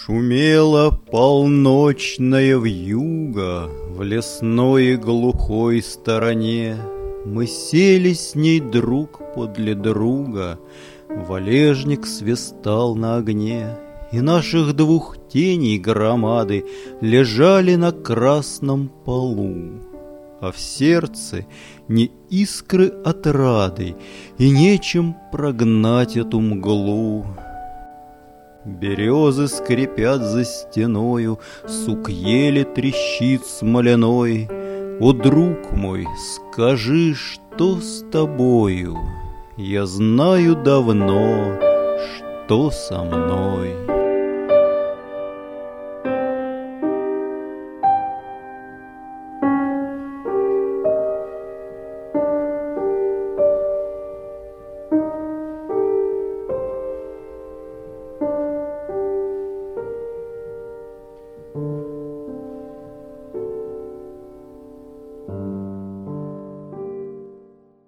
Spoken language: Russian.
Шумела полночная вьюга в лесной и глухой стороне. Мы сели с ней друг подле друга, валежник свистал на огне, и наших двух теней громады лежали на красном полу. А в сердце не искры отрады, и нечем прогнать эту мглу. Березы скрипят за стеною, сук ели трещит смоляной. О, друг мой, скажи, что с тобою? Я знаю давно, что со мной.